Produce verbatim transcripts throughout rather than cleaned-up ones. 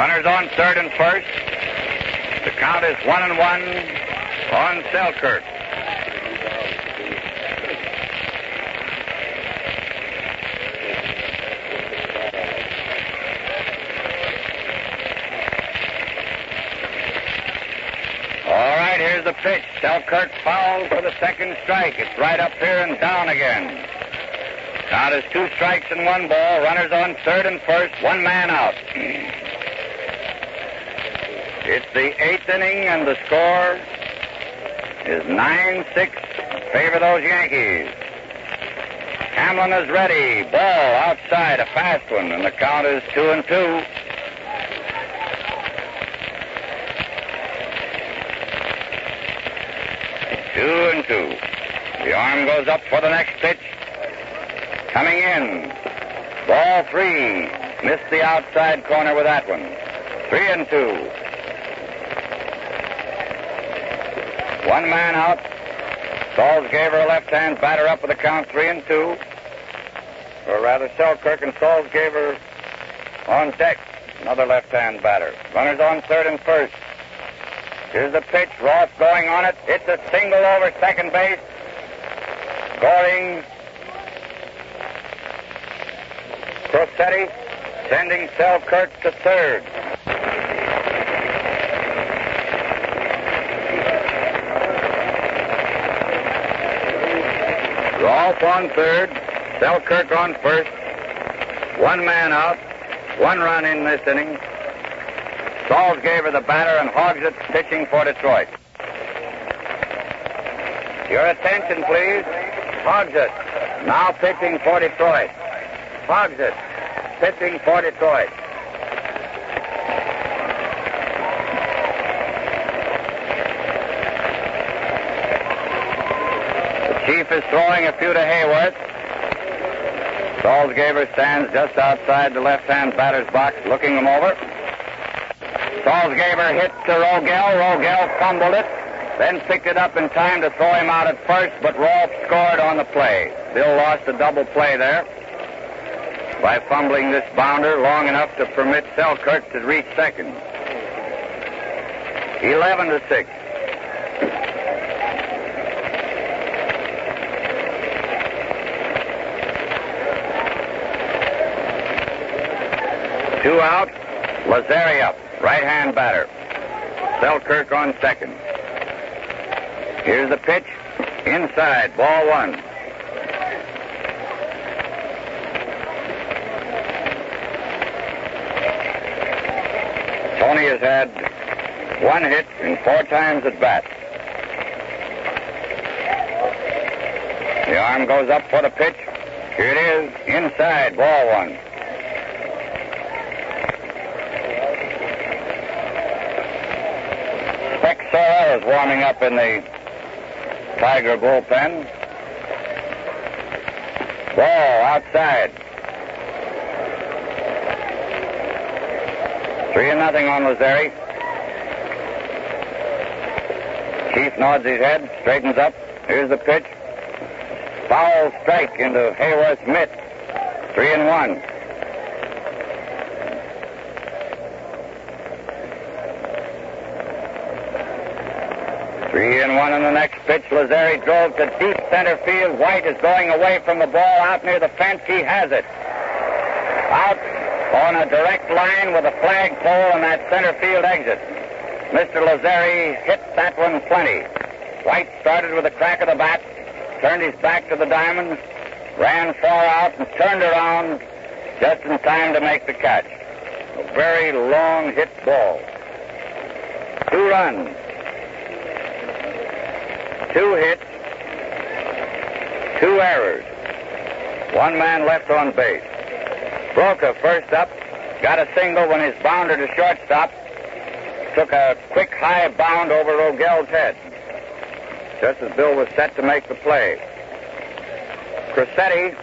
Runners on third and first. The count is one and one on Selkirk. All right, here's the pitch. Selkirk fouled for the second strike. It's right up here and down again. Count is two strikes and one ball. Runners on third and first. One man out. It's the eighth inning, and the score is nine six in favor of those Yankees. Hamlin is ready. Ball outside, a fast one, and the count is two and two. Two and two. The arm goes up for the next pitch. Coming in. Ball three. Missed the outside corner with that one. Three and two. One man out. Salzgeber, a left-hand batter, up with the count three and two. Or rather, Selkirk and Salzgeber on deck. Another left-hand batter. Runners on third and first. Here's the pitch. Ross going on it. It's a single over second base. Scoring Crosetti, sending Selkirk to third. Rolfe on third, Selkirk on first. One man out, one run in this inning. Salzgeber the batter, and Hogsett pitching for Detroit. Your attention, please. Hogsett now pitching for Detroit. Hogsett pitching for Detroit. The Chief is throwing a few to Hayworth. Salzgeber stands just outside the left-hand batter's box, looking him over. Salzgeber hit to Rogel. Rogel fumbled it, then picked it up in time to throw him out at first, but Rolfe scored on the play. Bill lost a double play there by fumbling this bounder long enough to permit Selkirk to reach second. Eleven to six. Two out. Lazzeri up, right-hand batter. Selkirk on second. Here's the pitch. Inside, ball one. Tony has had one hit and four times at bat. The arm goes up for the pitch. Here it is. Inside, ball one. Sora is warming up in the Tiger bullpen. Ball outside. Three and nothing on Lazzeri. Chief nods his head, straightens up. Here's the pitch. Foul strike into Hayworth's mitt. Three and one. Three and one on the next pitch. Lazzeri drove to deep center field. White is going away from the ball out near the fence. He has it. Out on a direct line with a flagpole and that center field exit. Mister Lazzeri hit that one plenty. White started with a crack of the bat, turned his back to the diamond, ran far out and turned around just in time to make the catch. A very long hit ball. Two runs. Two hits, two errors, one man left on base. Broca first up, got a single when his bounder to shortstop took a quick high bound over Rogel's head, just as Bill was set to make the play. Crosetti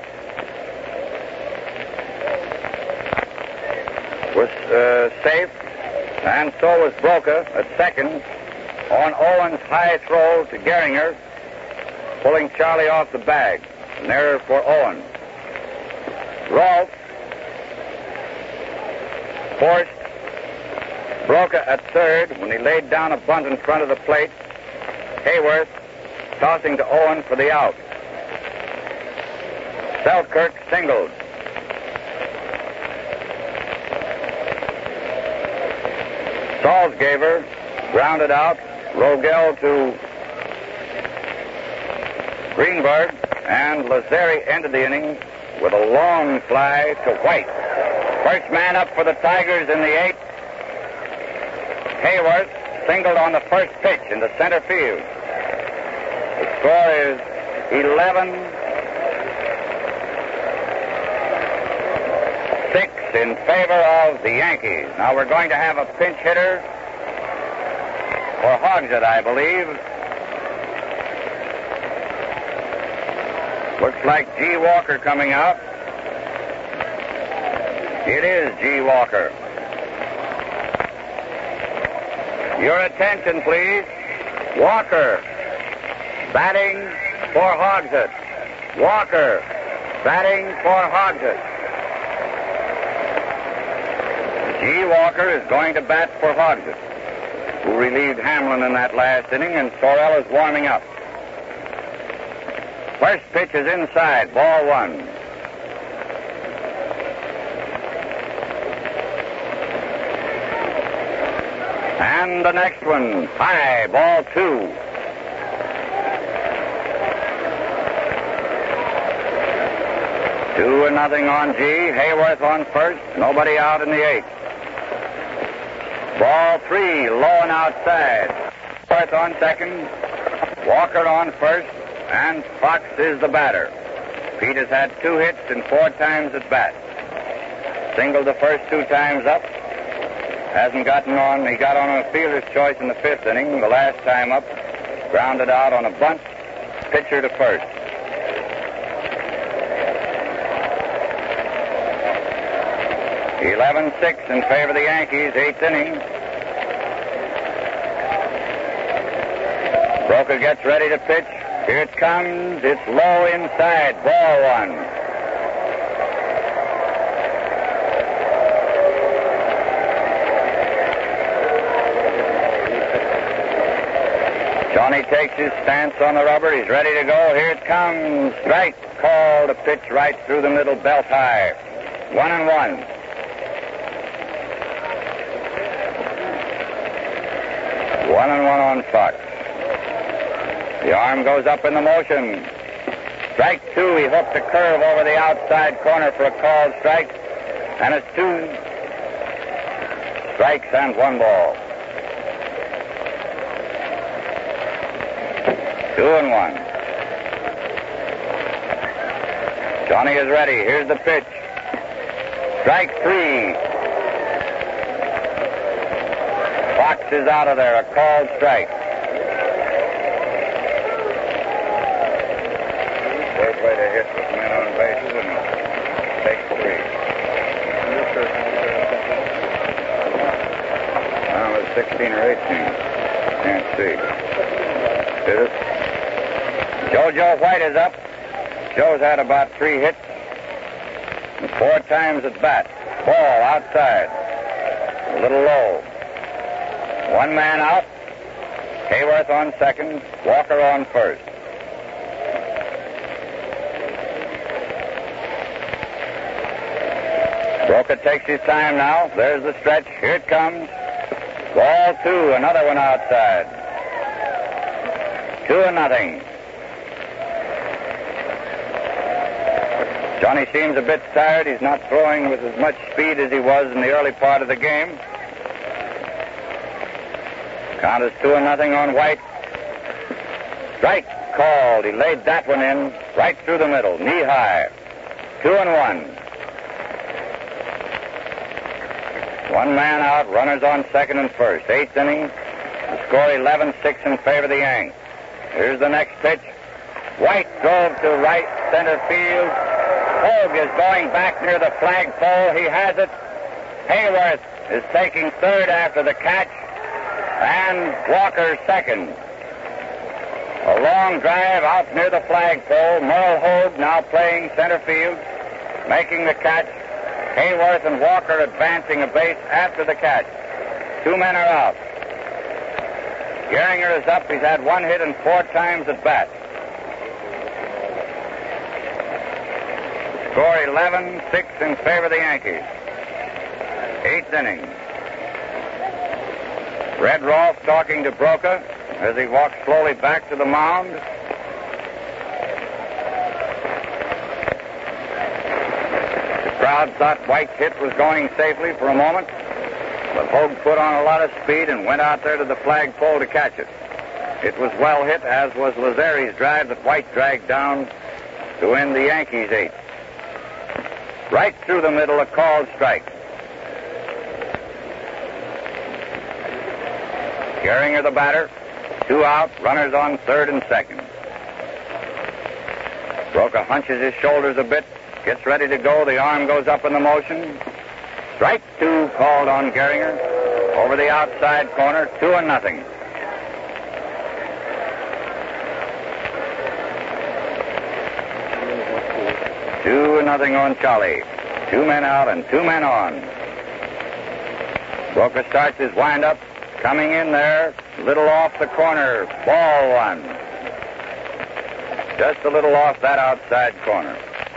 was uh, safe, and so was Broca at second on Owen's high throw to Gehringer, pulling Charlie off the bag. An error for Owen. Rolfe forced Broca at third when he laid down a bunt in front of the plate. Hayworth tossing to Owen for the out. Selkirk singled. Salzgaver grounded out. Rogel to Greenberg, and Lazzeri ended the inning with a long fly to White. First man up for the Tigers in the eighth. Hayworth singled on the first pitch in the center field. The score is eleven six in favor of the Yankees. Now we're going to have a pinch hitter for Hogsett, I believe. Looks like G. Walker coming out. It is G. Walker. Your attention, please. Walker batting for Hogsett. Walker batting for Hogsett. G. Walker is going to bat for Hogsett, who relieved Hamlin in that last inning, and Sorrell is warming up. First pitch is inside, ball one. And the next one, high, ball two. Two and nothing on G. Hayworth on first, nobody out in the eighth. Ball three, low and outside. Hayworth on second, Walker on first, and Fox is the batter. Pete has had two hits and four times at bat. Singled the first two times up. Hasn't gotten on. He got on a fielder's choice in the fifth inning. The last time up, grounded out on a bunt. Pitcher to first. eleven six in favor of the Yankees, eighth inning. Broca gets ready to pitch. Here it comes. It's low inside. Ball one. Johnny takes his stance on the rubber. He's ready to go. Here it comes. Strike called. A pitch right through the middle, belt high. One and one. One and one on Fox. The arm goes up in the motion. Strike two. He hooked a curve over the outside corner for a called strike. And it's two strikes and one ball. Two and one. Johnny is ready. Here's the pitch. Strike three. Fox is out of there. A called strike. Third way to hit with men on bases and take three. Now it's sixteen or eighteen. Can't see. Is it? JoJo White is up. Joe's had about three hits and four times at bat. Ball outside. A little low. One man out. Hayworth on second. Walker on first. Broca takes his time now. There's the stretch. Here it comes. Ball two. Another one outside. Two and nothing. Johnny seems a bit tired. He's not throwing with as much speed as he was in the early part of the game. Count is two and nothing on White. Strike called. He laid that one in right through the middle, knee high. Two and one. One man out, runners on second and first. Eighth inning. The score eleven six in favor of the Yanks. Here's the next pitch. White drove to right center field. Hogue is going back near the flagpole. He has it. Hayworth is taking third after the catch. And Walker second. A long drive out near the flagpole. Merle Hogue now playing center field, making the catch. Hayworth and Walker advancing a base after the catch. Two men are out. Gehringer is up. He's had one hit and four times at bat. Score eleven six in favor of the Yankees. Eighth inning. Red Rolfe talking to Broca as he walks slowly back to the mound. The crowd thought White's hit was going safely for a moment, but Hogue put on a lot of speed and went out there to the flagpole to catch it. It was well hit, as was Lazzeri's drive that White dragged down to end the Yankees' eighth. Right through the middle, a called strike. Gehringer the batter. Two out, runners on third and second. Broca hunches his shoulders a bit, gets ready to go. The arm goes up in the motion. Strike two called on Gehringer. Over the outside corner, two and nothing. Two and nothing on Charlie. Two men out and two men on. Broca starts his windup. Coming in there, little off the corner. Ball one. Just a little off that outside corner.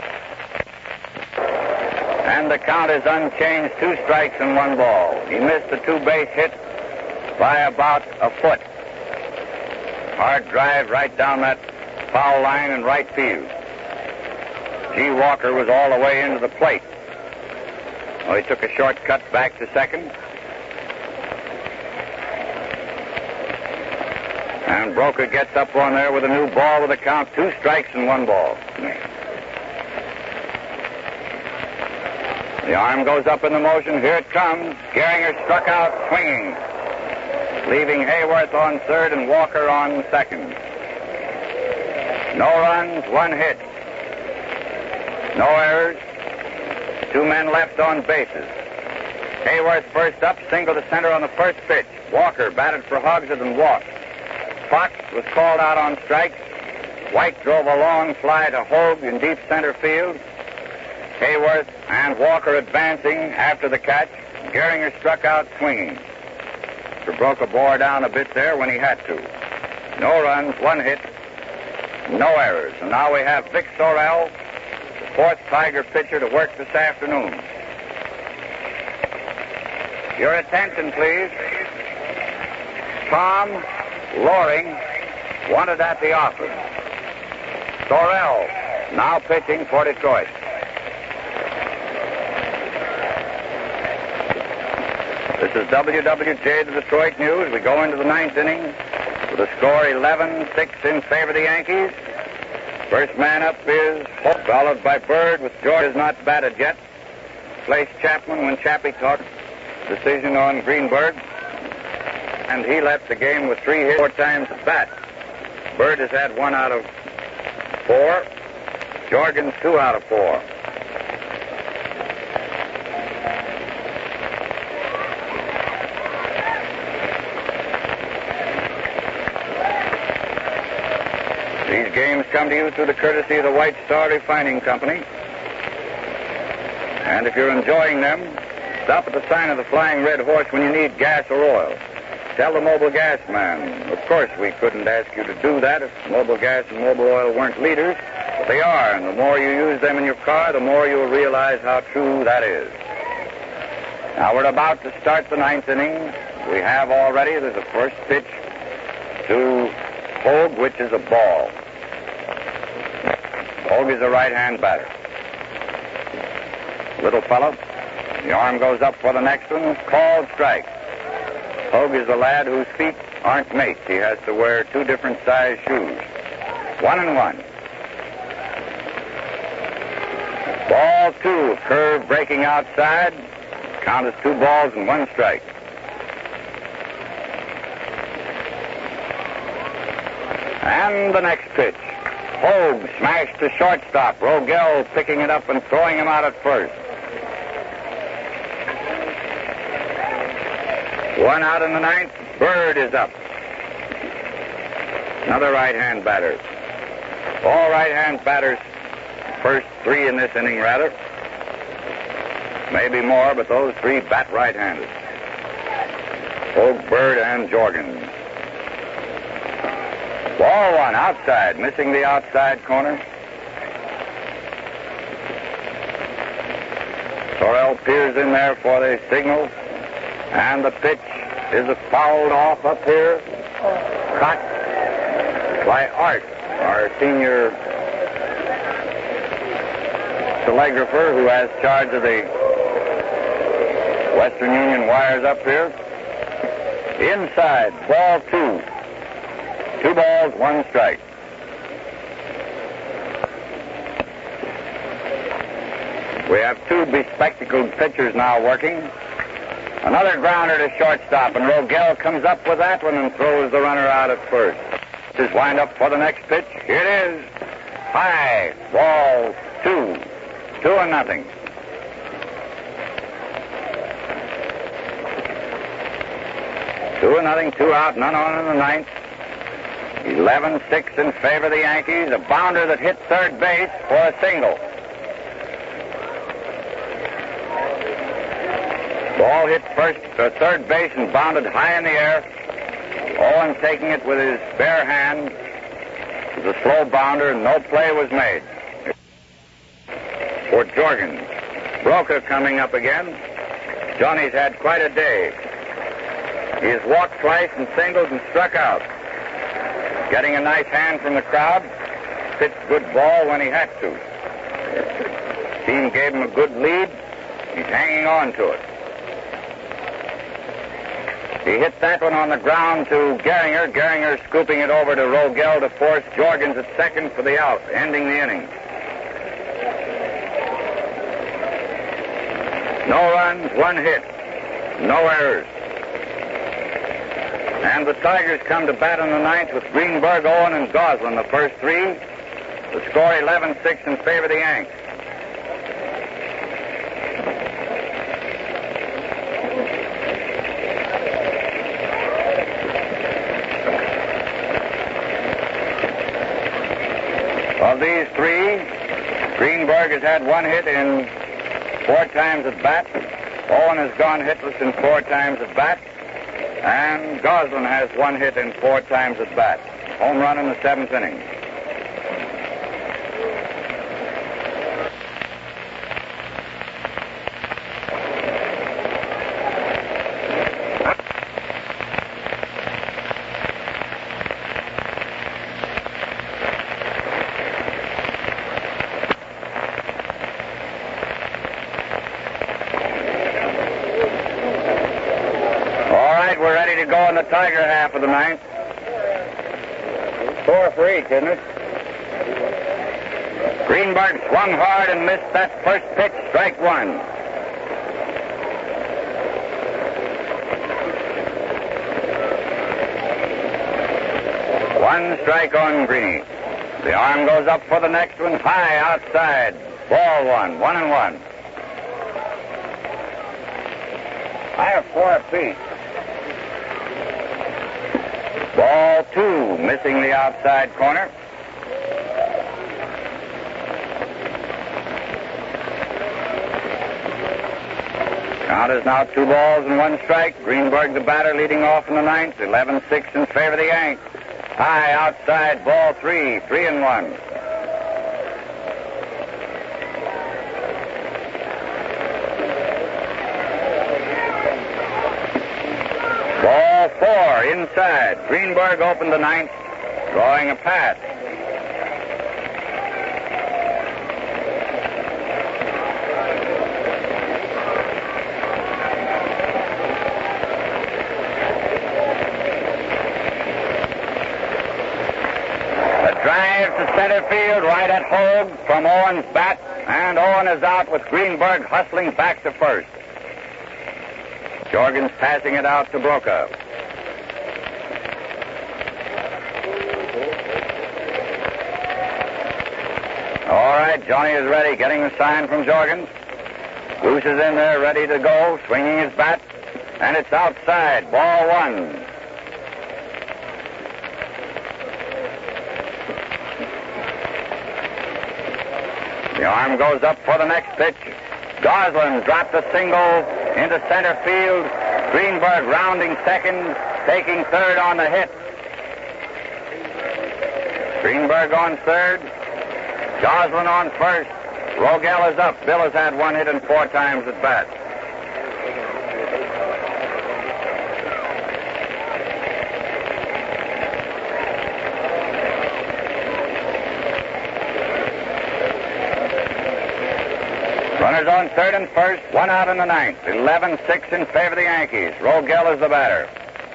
And the count is unchanged. Two strikes and one ball. He missed the two-base hit by about a foot. Hard drive right down that foul line in right field. G. Walker was all the way into the plate. Well, he took a shortcut back to second. And Broca gets up on there with a new ball with a count, two strikes and one ball. The arm goes up in the motion. Here it comes. Gehringer struck out swinging, leaving Hayworth on third and Walker on second. No runs, one hit. No errors. Two men left on bases. Hayworth first up, single to center on the first pitch. Walker batted for Hogshead and walked. Fox was called out on strikes. White drove a long fly to Hogue in deep center field. Hayworth and Walker advancing after the catch. Gehringer struck out swinging. Mister Broca bore down a bit there when he had to. No runs, one hit, no errors. And now we have Vic Sorrell, the fourth Tiger pitcher to work this afternoon. Your attention, please. Tom Loring wanted at the office. Sorrell now pitching for Detroit. This is W W J, the Detroit News. We go into the ninth inning with a score eleven six in favor of the Yankees. First man up is Hope, followed by Bird, with George has not batted yet. Placed Chapman when Chappie talked decision on Greenberg. And he left the game with three hits, four times at bat. Bird has had one out of four. Jorgens two out of four. These games come to you through the courtesy of the White Star Refining Company. And if you're enjoying them, stop at the sign of the Flying Red Horse when you need gas or oil. Tell the Mobil Gas man. Of course, we couldn't ask you to do that if Mobil Gas and Mobil Oil weren't leaders, but they are, and the more you use them in your car, the more you'll realize how true that is. Now, we're about to start the ninth inning. We have already, there's a first pitch to Hogue, which is a ball. Hogue is a right-hand batter. Little fellow. The arm goes up for the next one. Called strike. Hogue is a lad whose feet aren't mates. He has to wear two different size shoes. One and one. Ball two. Curve breaking outside. Count is two balls and one strike. And the next pitch. Hogue smashed to shortstop. Rogel picking it up and throwing him out at first. One out in the ninth. Bird is up. Another right-hand batter. All right-hand batters. First three in this inning, rather. Maybe more, but those three bat right-handed. Hogue, Bird, and Jorgens. Ball one, outside, missing the outside corner. Sorrell peers in there for the signal. And the pitch is fouled off up here. Caught by Art, our senior telegrapher who has charge of the Western Union wires up here. Inside, ball two. Two balls, one strike. We have two bespectacled pitchers now working. Another grounder to shortstop, and Rogel comes up with that one and throws the runner out at first. This is wind up for the next pitch. Here it is. High. Ball two. Two and nothing. Two and nothing, two out, none on in the ninth. eleven six in favor of the Yankees. A bounder that hit third base for a single. Ball hit first, uh, third base and bounded high in the air. Owen taking it with his bare hand. It was a slow bounder and no play was made. For Jorgens. Broca coming up again. Johnny's had quite a day. He has walked twice and singled and struck out. Getting a nice hand from the crowd. Pitched good ball when he had to. Team gave him a good lead. He's hanging on to it. He hit that one on the ground to Gehringer. Gehringer scooping it over to Rogel to force Jorgens at second for the out, ending the inning. No runs, one hit. No errors. And the Tigers come to bat in the ninth with Greenberg, Owen, and Goslin, the first three. The score eleven six in favor of the Yanks. Of these three, Greenberg has had one hit in four times at bat. Owen has gone hitless in four times at bat. And Goslin has one hit in four times at bat. Home run in the seventh inning. We're ready to go in the Tiger half of the ninth. Four for each, isn't it? Greenberg swung hard and missed that first pitch, strike one. One strike on Greeny. The arm goes up for the next one, high outside. Ball one, one and one. I have four apiece. Ball two, missing the outside corner. Count is now two balls and one strike. Greenberg, the batter, leading off in the ninth. eleven six in favor of the Yanks. High outside, ball three, three and one. Ball four, inside. Greenberg opened the ninth, drawing a pass. The drive to center field, right at Hogue from Owen's bat, and Owen is out with Greenberg hustling back to first. Jorgens passing it out to Broca. All right, Johnny is ready, getting the sign from Jorgens. Goose is in there, ready to go, swinging his bat, and it's outside, ball one. The arm goes up for the next pitch. Goslin dropped a single into center field. Greenberg rounding second, taking third on the hit. Greenberg on third. Goslin on first. Rogel is up. Bill has had one hit and four times at bat. Runners on third and first, one out in the ninth. eleven six in favor of the Yankees. Rogel is the batter.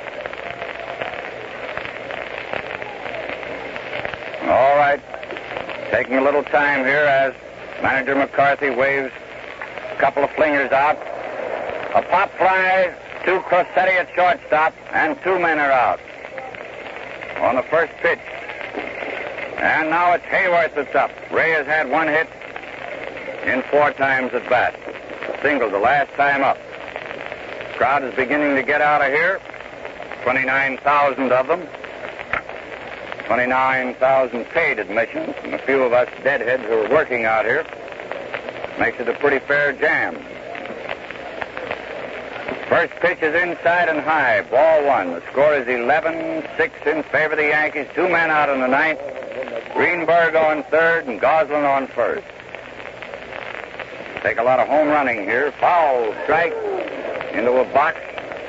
All right. Taking a little time here as manager McCarthy waves a couple of flingers out. A pop fly to Crossetti at shortstop, and two men are out on the first pitch. And now it's Hayworth that's up. Ray has had one hit in four times at bat. Single the last time up. Crowd is beginning to get out of here. twenty-nine thousand of them. twenty-nine thousand paid admissions, and a few of us deadheads who are working out here. Makes it a pretty fair jam. First pitch is inside and high. Ball one. The score is eleven six in favor of the Yankees. Two men out in the ninth. Greenberg on third and Goslin on first. Take a lot of home running here. Foul strike into a box.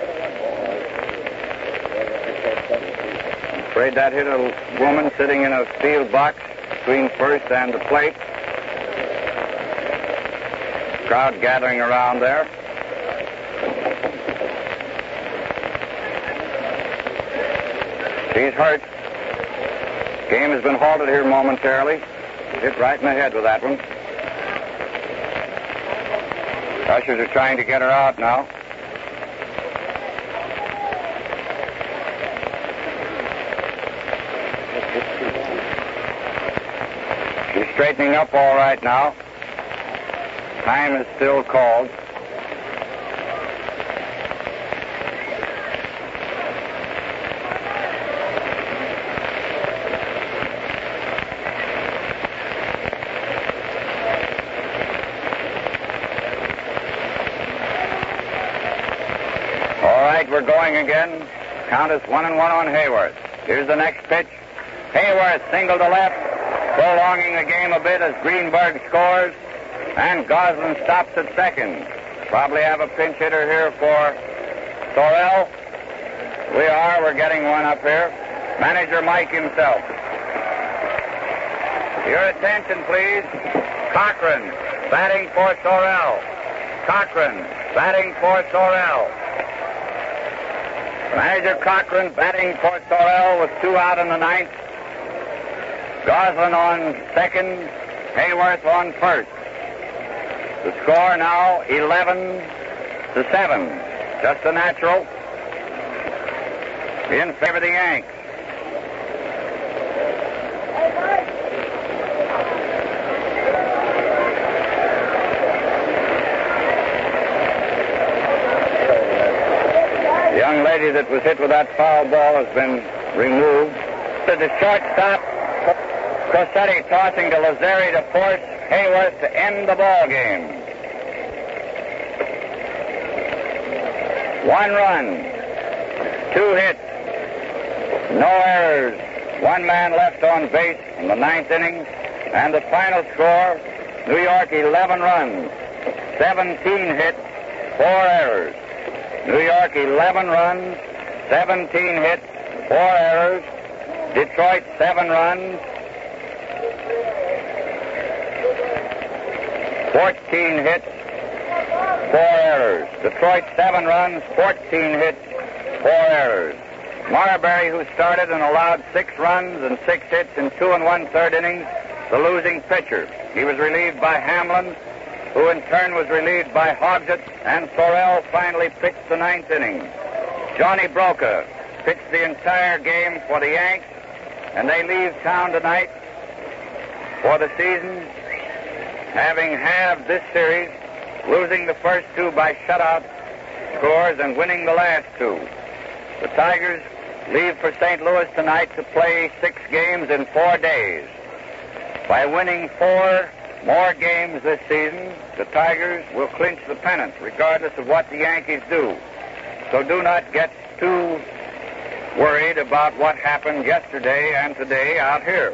I'm afraid that hit a woman sitting in a field box between first and the plate. Crowd gathering around there. She's hurt. Game has been halted here momentarily. Hit right in the head with that one. Ushers are trying to get her out now. She's straightening up all right now. Time is still called. We're going again. Count is one and one on Hayworth. Here's the next pitch. Hayworth single to left, prolonging the game a bit as Greenberg scores, and Goslin stops at second. Probably have a pinch hitter here for Sorrell. We are. We're getting one up here. Manager Mike himself. Your attention, please. Cochran batting for Sorrell. Cochran batting for Sorrell. Manager Cochran batting for Sorrell with two out in the ninth. Goslin on second, Hayworth on first. The score now eleven to seven. Just a natural in favor of the Yanks. The young lady that was hit with that foul ball has been removed. To the shortstop, Crossetti tossing to Lazzeri to force Hayworth to end the ball game. One run, two hits, no errors, one man left on base in the ninth inning, and the final score, New York eleven runs, seventeen hits, four errors. New York eleven runs, seventeen hits, four errors. Detroit seven runs, fourteen hits, four errors. Detroit seven runs, fourteen hits, four errors. Marbury, who started and allowed six runs and six hits in two and one-third innings, the losing pitcher. He was relieved by Hamlin, who in turn was relieved by Hogsett, and Sorrell finally pitched the ninth inning. Johnny Broca pitched the entire game for the Yanks, and they leave town tonight for the season, having halved this series, losing the first two by shutout scores and winning the last two. The Tigers leave for Saint Louis tonight to play six games in four days. By winning four more games this season, the Tigers will clinch the pennant, regardless of what the Yankees do. So do not get too worried about what happened yesterday and today out here.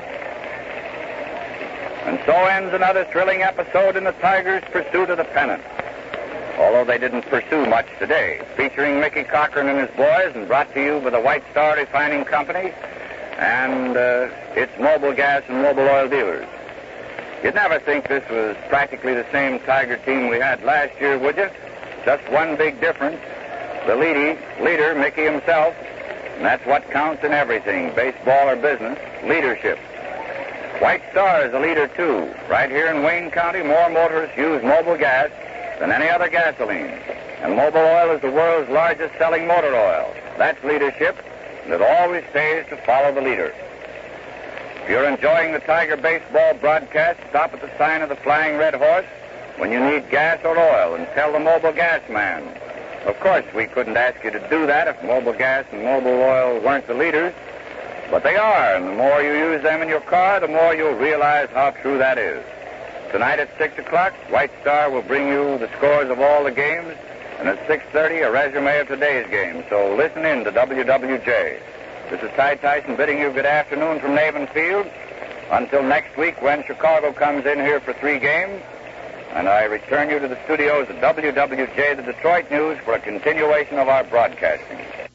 And so ends another thrilling episode in the Tigers' pursuit of the pennant. Although they didn't pursue much today. Featuring Mickey Cochran and his boys and brought to you by the White Star Refining Company and uh, its Mobil Gas and Mobil Oil dealers. You'd never think this was practically the same Tiger team we had last year, would you? Just one big difference. The leady, leader, Mickey himself, and that's what counts in everything, baseball or business, leadership. White Star is a leader, too. Right here in Wayne County, more motorists use Mobil Gas than any other gasoline. And Mobil Oil is the world's largest selling motor oil. That's leadership, and it always pays to follow the leader. If you're enjoying the Tiger baseball broadcast, stop at the sign of the Flying Red Horse when you need gas or oil and tell the Mobil Gas man. Of course, we couldn't ask you to do that if Mobil Gas and Mobil Oil weren't the leaders, but they are, and the more you use them in your car, the more you'll realize how true that is. Tonight at six o'clock, White Star will bring you the scores of all the games, and at six thirty, a resume of today's game. So listen in to W W J. This is Ty Tyson bidding you good afternoon from Navin Field. Until next week when Chicago comes in here for three games, and I return you to the studios of W W J, the Detroit News, for a continuation of our broadcasting.